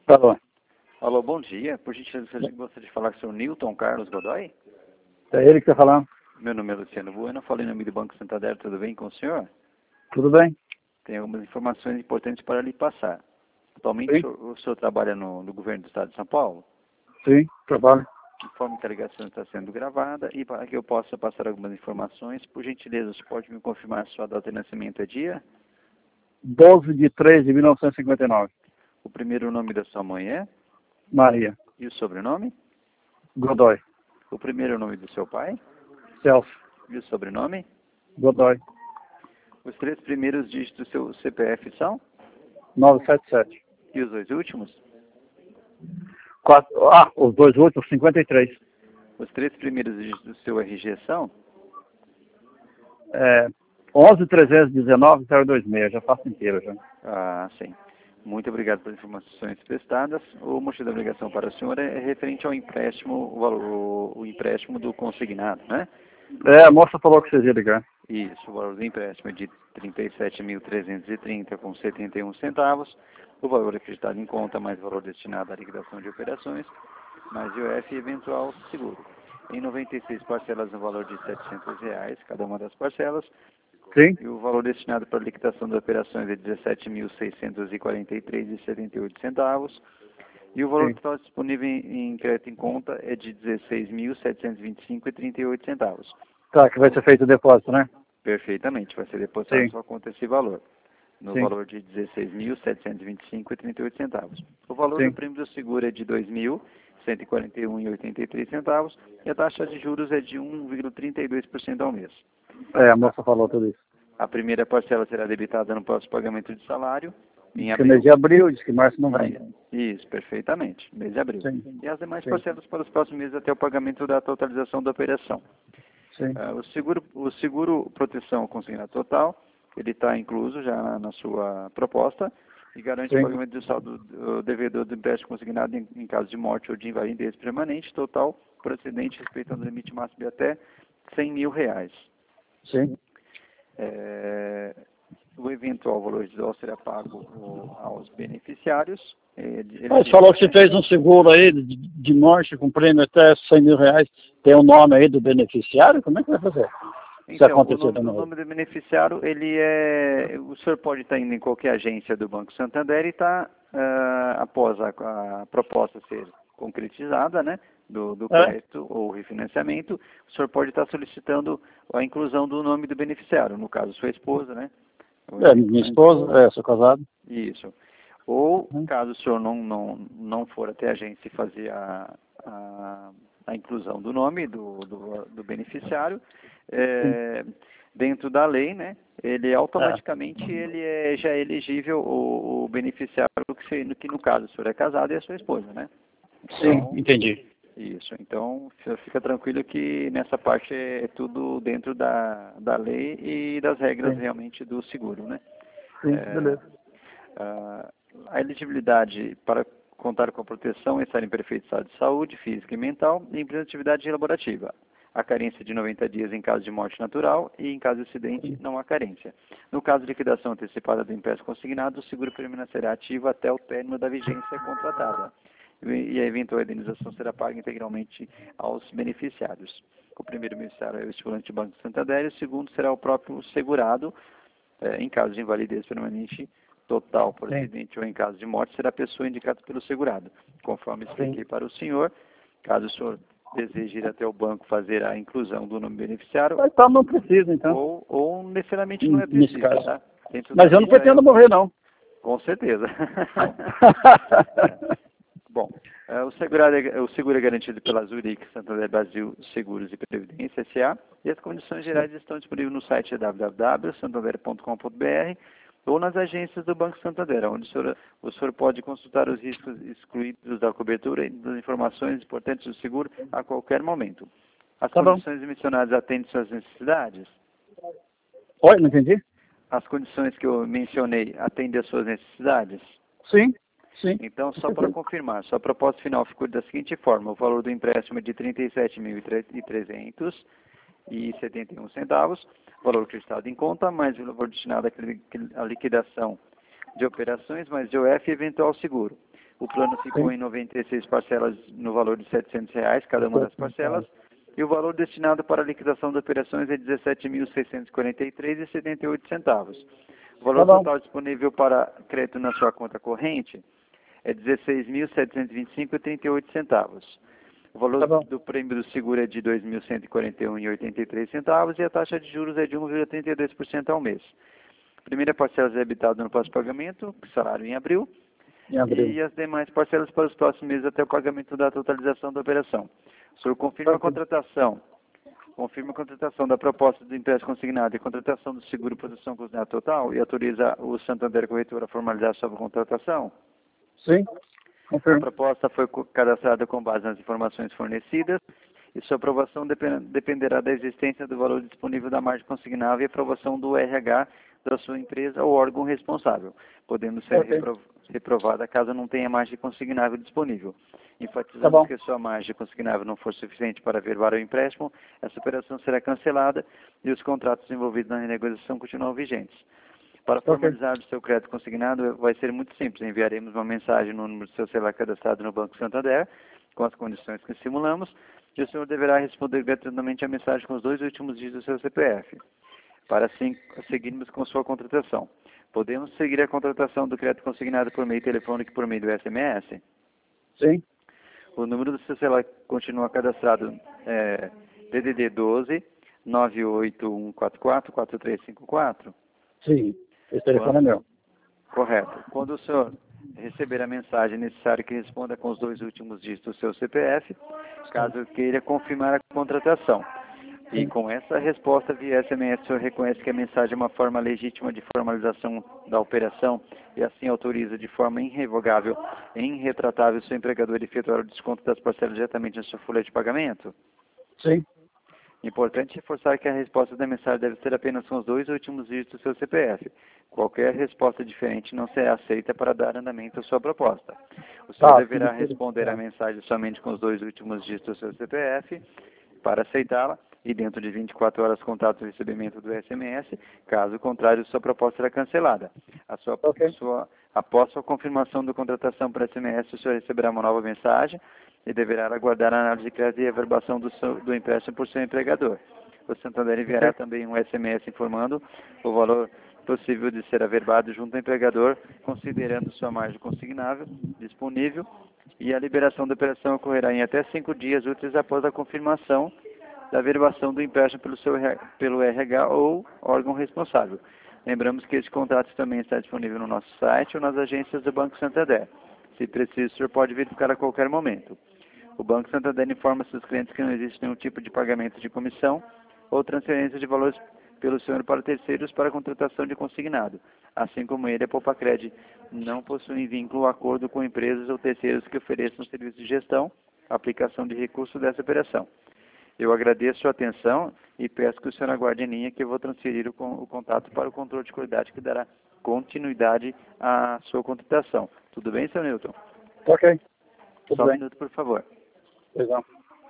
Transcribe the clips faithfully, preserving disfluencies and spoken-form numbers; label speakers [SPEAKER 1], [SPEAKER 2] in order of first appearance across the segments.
[SPEAKER 1] Alô.
[SPEAKER 2] Alô, bom dia. Por gentileza, eu gostaria de falar com o senhor Newton Carlos Godoy.
[SPEAKER 1] É ele que está falando.
[SPEAKER 2] Meu nome é Luciano Bueno, falei em nome do Banco Santander, tudo bem com o senhor?
[SPEAKER 1] Tudo bem?
[SPEAKER 2] Tenho algumas informações importantes para lhe passar. Atualmente, o
[SPEAKER 1] Sim.
[SPEAKER 2] senhor, o senhor trabalha no, no governo do estado de São Paulo?
[SPEAKER 1] Sim, trabalho.
[SPEAKER 2] Informe que a ligação está sendo gravada e para que eu possa passar algumas informações, por gentileza, você pode me confirmar sua data de nascimento e dia?
[SPEAKER 1] doze de três de mil novecentos e cinquenta e nove.
[SPEAKER 2] O primeiro nome da sua mãe é?
[SPEAKER 1] Maria.
[SPEAKER 2] E o sobrenome?
[SPEAKER 1] Godoy.
[SPEAKER 2] O primeiro nome do seu pai?
[SPEAKER 1] Celso.
[SPEAKER 2] E o sobrenome?
[SPEAKER 1] Godoy.
[SPEAKER 2] Os três primeiros dígitos do seu C P F são?
[SPEAKER 1] novecentos e setenta e sete.
[SPEAKER 2] E os dois últimos?
[SPEAKER 1] Quatro, ah, os dois últimos, cinquenta e três.
[SPEAKER 2] Os três primeiros dígitos do seu R G são?
[SPEAKER 1] É, onze trezentos e dezenove zero dois seis. Já faço inteiro já.
[SPEAKER 2] Ah, sim. Muito obrigado pelas informações prestadas. O motivo da obrigação para o senhor é referente ao empréstimo, o, valor, o empréstimo do consignado, né?
[SPEAKER 1] É, a moça falou que vocês iam ligar.
[SPEAKER 2] Isso, o valor do empréstimo é de trinta e sete mil trezentos e trinta com setenta e um centavos. O valor acreditado em conta mais o valor destinado à liquidação de operações, mais I O F e eventual seguro. Em noventa e seis parcelas no valor de setecentos reais, cada uma das parcelas.
[SPEAKER 1] Sim.
[SPEAKER 2] E o valor destinado para a liquidação das operações é dezessete mil seiscentos e quarenta e três reais e setenta e oito centavos. E o valor
[SPEAKER 1] Sim.
[SPEAKER 2] total disponível em, em crédito em conta é de dezesseis mil setecentos e vinte e cinco reais e trinta e oito centavos.
[SPEAKER 1] Tá, que vai ser feito o depósito, né?
[SPEAKER 2] Perfeitamente, vai ser depositado
[SPEAKER 1] Sim.
[SPEAKER 2] na sua conta esse valor, no
[SPEAKER 1] Sim.
[SPEAKER 2] valor de dezesseis mil setecentos e vinte e cinco reais e trinta e oito centavos. O valor
[SPEAKER 1] Sim.
[SPEAKER 2] do prêmio do seguro é de dois mil cento e quarenta e um reais e oitenta e três centavos e a taxa de juros é de um vírgula trinta e dois por cento ao mês.
[SPEAKER 1] É, a moça falou tudo isso.
[SPEAKER 2] A primeira parcela será debitada no próximo pagamento de salário, em
[SPEAKER 1] Que mês
[SPEAKER 2] abril.
[SPEAKER 1] de abril, diz que março não vem.
[SPEAKER 2] Isso, perfeitamente, mês de abril.
[SPEAKER 1] Sim.
[SPEAKER 2] E as demais
[SPEAKER 1] Sim.
[SPEAKER 2] parcelas para os próximos meses até o pagamento da totalização da operação.
[SPEAKER 1] Sim.
[SPEAKER 2] Uh, o seguro, o seguro proteção consignado total, ele está incluso já na, na sua proposta e garante
[SPEAKER 1] Sim.
[SPEAKER 2] o pagamento do saldo do devedor do empréstimo consignado em, em caso de morte ou de invalidez permanente total por acidente, respeitando o limite máximo de até cem mil reais.
[SPEAKER 1] Sim.
[SPEAKER 2] É, o eventual valor de dó será pago o, aos beneficiários. Ele,
[SPEAKER 1] Mas falou que você fez um seguro aí de, de morte com prêmio até cem mil reais. Tem o nome aí do beneficiário? Como é que vai fazer? Se
[SPEAKER 2] Então, o
[SPEAKER 1] acontecer
[SPEAKER 2] nome,
[SPEAKER 1] de
[SPEAKER 2] o
[SPEAKER 1] novo.
[SPEAKER 2] nome do beneficiário, ele é... O senhor pode estar indo em qualquer agência do Banco Santander e está, uh, após a, a proposta ser concretizada, né, do, do
[SPEAKER 1] É?
[SPEAKER 2] crédito ou refinanciamento, o senhor pode estar solicitando a inclusão do nome do beneficiário, no caso, sua esposa, né?
[SPEAKER 1] É, minha esposa, é, sou casado.
[SPEAKER 2] Isso. Ou,
[SPEAKER 1] Uhum.
[SPEAKER 2] caso o senhor não, não, não for até a agência e fazer a, a, a inclusão do nome do, do, do beneficiário, é, dentro da lei, né, ele automaticamente ele é, já é elegível o, o beneficiário que, se, que, no caso, o senhor é casado e a sua esposa, né?
[SPEAKER 1] Sim,
[SPEAKER 2] Então,
[SPEAKER 1] entendi.
[SPEAKER 2] isso. Então, o senhor fica tranquilo que nessa parte é tudo dentro da, da lei e das regras
[SPEAKER 1] Sim.
[SPEAKER 2] realmente do seguro, né?
[SPEAKER 1] Sim,
[SPEAKER 2] É,
[SPEAKER 1] beleza.
[SPEAKER 2] a, a elegibilidade para contar com a proteção é estar em perfeito estado de saúde, física e mental e em plena atividade laborativa. A carência de noventa dias em caso de morte natural e em caso de acidente não há carência. No caso de liquidação antecipada do empréstimo consignado, o seguro preliminar será ativo até o término da vigência contratada e a eventual indenização será paga integralmente aos beneficiários. O primeiro beneficiário é o estipulante do Banco Santander e o segundo será o próprio segurado. É, em caso de invalidez permanente total por
[SPEAKER 1] Sim.
[SPEAKER 2] acidente ou em caso de morte, será a pessoa indicada pelo segurado. Conforme expliquei
[SPEAKER 1] Sim.
[SPEAKER 2] para o senhor, caso o senhor deseje ir até o banco fazer a inclusão do nome beneficiário,
[SPEAKER 1] Mas então não precisa, então.
[SPEAKER 2] ou, ou necessariamente não é
[SPEAKER 1] Nesse
[SPEAKER 2] preciso,
[SPEAKER 1] caso.
[SPEAKER 2] tá? Dentro
[SPEAKER 1] Mas
[SPEAKER 2] da
[SPEAKER 1] eu não
[SPEAKER 2] lei já é.
[SPEAKER 1] pretendo morrer, não.
[SPEAKER 2] Com certeza. Bom, é, o, segurado é, o seguro é garantido pela Zurich Santander Brasil Seguros e Previdência S A e as condições gerais estão disponíveis no site w w w ponto santander ponto com ponto b r ou nas agências do Banco Santander, onde o senhor, o senhor pode consultar os riscos excluídos da cobertura e das informações importantes do seguro a qualquer momento. As
[SPEAKER 1] Tá bom.
[SPEAKER 2] condições mencionadas atendem suas necessidades?
[SPEAKER 1] Oi, não entendi?
[SPEAKER 2] As condições que eu mencionei atendem às suas necessidades?
[SPEAKER 1] Sim, sim.
[SPEAKER 2] Então, só para confirmar, sua proposta final ficou da seguinte forma: o valor do empréstimo é de trinta e sete mil e trezentos e setenta e um centavos, valor acreditado em conta, mais o valor destinado à liquidação de operações, mais I O F e eventual seguro. O plano ficou em noventa e seis parcelas no valor de setecentos reais cada uma das parcelas. E o valor destinado para a liquidação das operações é dezessete mil seiscentos e quarenta e três reais e setenta e oito centavos. O valor
[SPEAKER 1] Tá
[SPEAKER 2] total disponível para crédito na sua conta corrente é dezesseis mil setecentos e vinte e cinco reais e trinta e oito centavos. O valor
[SPEAKER 1] Tá
[SPEAKER 2] do prêmio do seguro é de dois mil cento e quarenta e um reais e oitenta e três centavos e a taxa de juros é de um vírgula trinta e dois por cento ao mês. A primeira parcela é debitada no próximo pagamento, salário em abril,
[SPEAKER 1] em abril.
[SPEAKER 2] e as demais parcelas para os próximos meses até o pagamento da totalização da operação. O senhor confirma a contratação, confirma a contratação da proposta do empréstimo consignado e a contratação do seguro proteção consignado total e autoriza o Santander Corretora a formalizar sobre a contratação?
[SPEAKER 1] Sim,
[SPEAKER 2] A
[SPEAKER 1] confirmo.
[SPEAKER 2] proposta foi cadastrada com base nas informações fornecidas e sua aprovação dependerá da existência do valor disponível da margem consignável e aprovação do R H da sua empresa ou órgão responsável, podendo ser
[SPEAKER 1] Ok.
[SPEAKER 2] repro reprovada caso não tenha margem consignável disponível. Enfatizamos
[SPEAKER 1] Tá bom.
[SPEAKER 2] que sua margem consignável não for suficiente para averbar o empréstimo, essa operação será cancelada e os contratos envolvidos na renegociação continuam vigentes. Para formalizar o seu crédito consignado, vai ser muito simples. Enviaremos uma mensagem no número do seu celular cadastrado no Banco Santander, com as condições que simulamos, e o senhor deverá responder gratuitamente a mensagem com os dois últimos dígitos do seu C P F, para assim seguirmos com sua contratação. Podemos seguir a contratação do crédito consignado por meio telefônico e por meio do S M S?
[SPEAKER 1] Sim,
[SPEAKER 2] O número do seu celular continua cadastrado é D D D doze, nove oito um quatro quatro, quatro três cinco quatro?
[SPEAKER 1] sim. Esse telefone é meu.
[SPEAKER 2] Correto. Quando o senhor receber a mensagem, é necessário que responda com os dois últimos dígitos do seu C P F, caso queira confirmar a contratação. E com essa resposta via S M S, o senhor reconhece que a mensagem é uma forma legítima de formalização da operação e assim autoriza de forma irrevogável e irretratável o seu empregador a efetuar o desconto das parcelas diretamente na sua folha de pagamento?
[SPEAKER 1] Sim,
[SPEAKER 2] Importante reforçar que a resposta da mensagem deve ser apenas com os dois últimos dígitos do seu C P F. Qualquer resposta diferente não será aceita para dar andamento à sua proposta. O senhor
[SPEAKER 1] Tá,
[SPEAKER 2] deverá
[SPEAKER 1] tudo, tudo,
[SPEAKER 2] responder
[SPEAKER 1] tá.
[SPEAKER 2] a mensagem somente com os dois últimos dígitos do seu C P F para aceitá-la e dentro de vinte e quatro horas contato o recebimento do S M S. Caso contrário, sua proposta será cancelada. A sua,
[SPEAKER 1] Ok.
[SPEAKER 2] sua, após sua confirmação da contratação por S M S, o senhor receberá uma nova mensagem e deverá aguardar a análise de crédito e a averbação do, seu, do empréstimo por seu empregador. O Santander enviará também um S M S informando o valor possível de ser averbado junto ao empregador, considerando sua margem consignável disponível, e a liberação da operação ocorrerá em até cinco dias úteis após a confirmação da averbação do empréstimo pelo, seu, pelo R H ou órgão responsável. Lembramos que este contrato também está disponível no nosso site ou nas agências do Banco Santander. Se preciso, o senhor pode verificar a qualquer momento. O Banco Santander informa seus clientes que não existe nenhum tipo de pagamento de comissão ou transferência de valores pelo senhor para terceiros para contratação de consignado. Assim como ele, a Poupacred não possui vínculo ou acordo com empresas ou terceiros que ofereçam serviço de gestão, aplicação de recursos dessa operação. Eu agradeço a sua atenção e peço que o senhor aguarde em linha que eu vou transferir o, o contato para o controle de qualidade que dará continuidade à sua contratação. Tudo bem, senhor Newton?
[SPEAKER 1] Ok, tudo
[SPEAKER 2] Só um
[SPEAKER 1] bem.
[SPEAKER 2] minuto, por favor.
[SPEAKER 1] Pois não.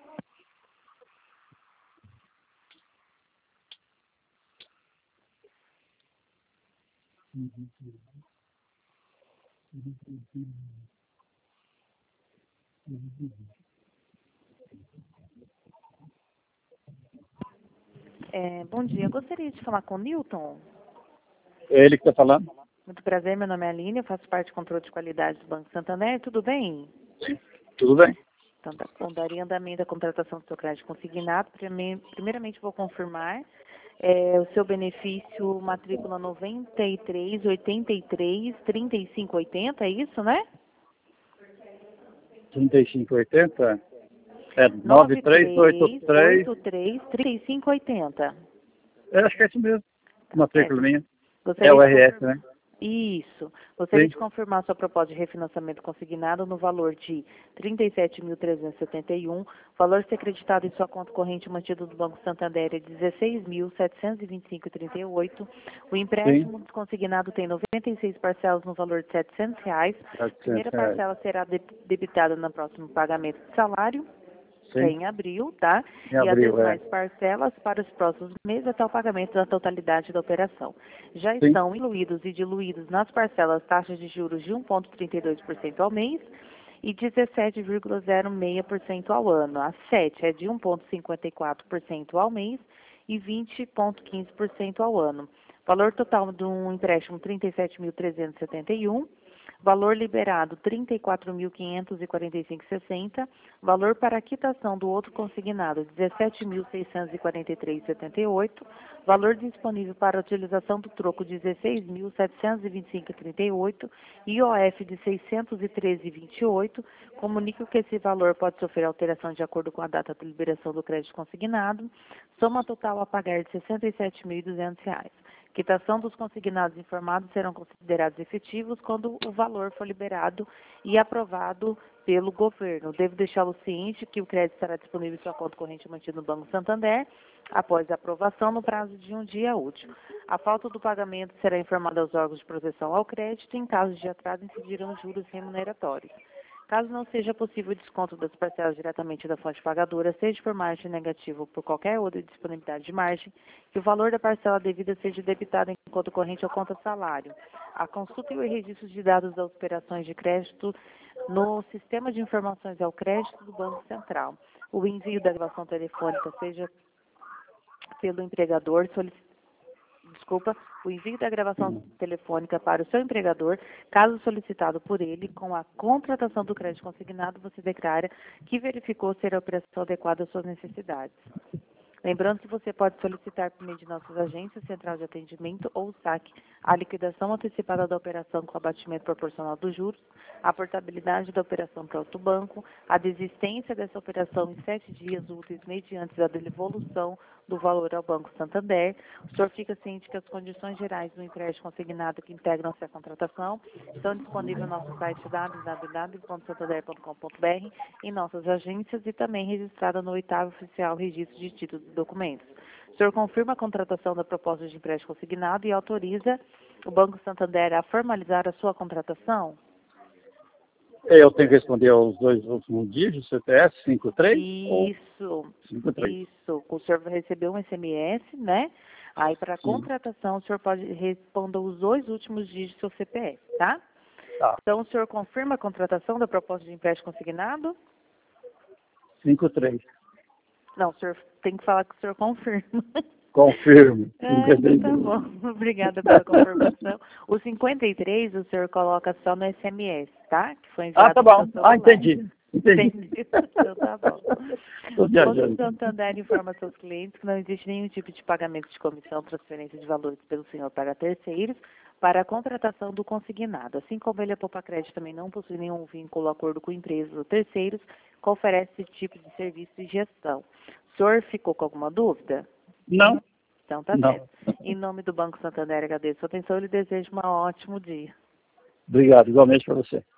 [SPEAKER 3] É, bom dia, eu gostaria de falar com o Newton.
[SPEAKER 1] É ele que está falando?
[SPEAKER 3] Muito prazer, meu nome é Aline, eu faço parte do controle de qualidade do Banco Santander, tudo bem?
[SPEAKER 1] Sim. Tudo bem.
[SPEAKER 3] Então, tá bom, daria andamento à contratação do seu crédito consignado. Prime- Primeiramente, vou confirmar é, o seu benefício matrícula noventa e três, oitenta e três, trinta e cinco, oitenta, é isso, né?
[SPEAKER 1] trinta e cinco oitenta? É nove três oito três.
[SPEAKER 3] oito três, trinta e cinco, oitenta.
[SPEAKER 1] É, acho que é isso mesmo. Matrícula minha.
[SPEAKER 3] Gostaria
[SPEAKER 1] É o
[SPEAKER 3] de
[SPEAKER 1] R S,
[SPEAKER 3] confirmar-
[SPEAKER 1] né?
[SPEAKER 3] Isso. Gostaria
[SPEAKER 1] Sim.
[SPEAKER 3] de confirmar sua proposta de refinanciamento consignado no valor de trinta e sete mil trezentos e setenta e um. O valor a ser acreditado em sua conta corrente mantido do Banco Santander é dezesseis mil setecentos e vinte e cinco vírgula trinta e oito. O empréstimo consignado tem noventa e seis parcelas no valor de setecentos reais. A primeira
[SPEAKER 1] setecentos reais.
[SPEAKER 3] parcela será de- debitada no próximo pagamento de salário.
[SPEAKER 1] Sim.
[SPEAKER 3] é em abril, tá?
[SPEAKER 1] Em
[SPEAKER 3] e
[SPEAKER 1] abril,
[SPEAKER 3] as demais
[SPEAKER 1] é.
[SPEAKER 3] parcelas para os próximos meses até o pagamento da totalidade da operação. Já
[SPEAKER 1] Sim.
[SPEAKER 3] estão incluídos e diluídos nas parcelas taxas de juros de um vírgula trinta e dois por cento ao mês e dezessete vírgula zero seis por cento ao ano. A sete é de um vírgula cinquenta e quatro por cento ao mês e vinte vírgula quinze por cento ao ano. Valor total de um empréstimo trinta e sete mil trezentos e setenta e um. Valor liberado trinta e quatro mil quinhentos e quarenta e cinco reais e sessenta centavos, valor para quitação do outro consignado dezessete mil seiscentos e quarenta e três reais e setenta e oito centavos, valor disponível para utilização do troco dezesseis mil setecentos e vinte e cinco reais e trinta e oito centavos, I O F de seiscentos e treze reais e vinte e oito centavos. Comunico que esse valor pode sofrer alteração de acordo com a data de liberação do crédito consignado. Soma total a pagar de sessenta e sete mil e duzentos reais. Quitação dos consignados informados serão considerados efetivos quando o valor for liberado e aprovado pelo governo. Devo deixá-lo ciente que o crédito estará disponível em sua conta corrente mantida no Banco Santander após a aprovação no prazo de um dia útil. A falta do pagamento será informada aos órgãos de proteção ao crédito e, em caso de atraso, incidirão juros remuneratórios. Caso não seja possível o desconto das parcelas diretamente da fonte pagadora, seja por margem negativa ou por qualquer outra disponibilidade de margem, que o valor da parcela devida seja debitado em conta corrente ou conta salário. A consulta e o registro de dados das operações de crédito no Sistema de Informações ao Crédito do Banco Central. O envio da gravação telefônica seja pelo empregador solicitado. Desculpa, o envio da gravação telefônica para o seu empregador, caso solicitado por ele, com a contratação do crédito consignado, você declara que verificou ser a operação adequada às suas necessidades. Lembrando que você pode solicitar por meio de nossas agências, central de atendimento ou saque, a liquidação antecipada da operação com abatimento proporcional dos juros, a portabilidade da operação para outro banco, a desistência dessa operação em sete dias úteis mediante a devolução do valor ao Banco Santander. O senhor fica ciente que as condições gerais do empréstimo consignado que integram-se à contratação estão disponíveis no nosso site w w w ponto santander ponto com ponto b r, em nossas agências e também registrada no oitavo oficial registro de títulos e documentos. O senhor confirma a contratação da proposta de empréstimo consignado e autoriza o Banco Santander a formalizar a sua contratação?
[SPEAKER 1] Eu tenho que responder aos dois últimos dígitos, C P F cinquenta e três?
[SPEAKER 3] Isso,
[SPEAKER 1] cinquenta e três.
[SPEAKER 3] isso. O senhor vai receber um S M S, né? Aí, para a contratação, o senhor pode responder os dois últimos dígitos do seu C P F, tá?
[SPEAKER 1] Tá.
[SPEAKER 3] Então, o senhor confirma a contratação da proposta de empréstimo consignado?
[SPEAKER 1] cinquenta e três.
[SPEAKER 3] Não, o senhor tem que falar que o senhor confirma.
[SPEAKER 1] Confirmo.
[SPEAKER 3] Ah, então tá bom. Obrigada pela confirmação. O cinquenta e três o senhor coloca só no S M S, tá? Que foi enviado
[SPEAKER 1] Ah, tá bom.
[SPEAKER 3] no seu celular.
[SPEAKER 1] Ah, entendi. Entendi.
[SPEAKER 3] Entendi. Então tá bom.
[SPEAKER 1] Tô
[SPEAKER 3] O
[SPEAKER 1] viajando.
[SPEAKER 3] Banco Santander informa seus clientes que não existe nenhum tipo de pagamento de comissão, transferência de valores pelo senhor para terceiros para a contratação do consignado. Assim como ele, a Poupa Crédito, também não possui nenhum vínculo ou acordo com empresas ou terceiros que oferece esse tipo de serviço e gestão. O senhor ficou com alguma dúvida?
[SPEAKER 1] Não.
[SPEAKER 3] Então tá
[SPEAKER 1] Não.
[SPEAKER 3] certo. Em nome do Banco Santander, agradeço a atenção e lhe desejo um ótimo dia.
[SPEAKER 1] Obrigado, igualmente para você.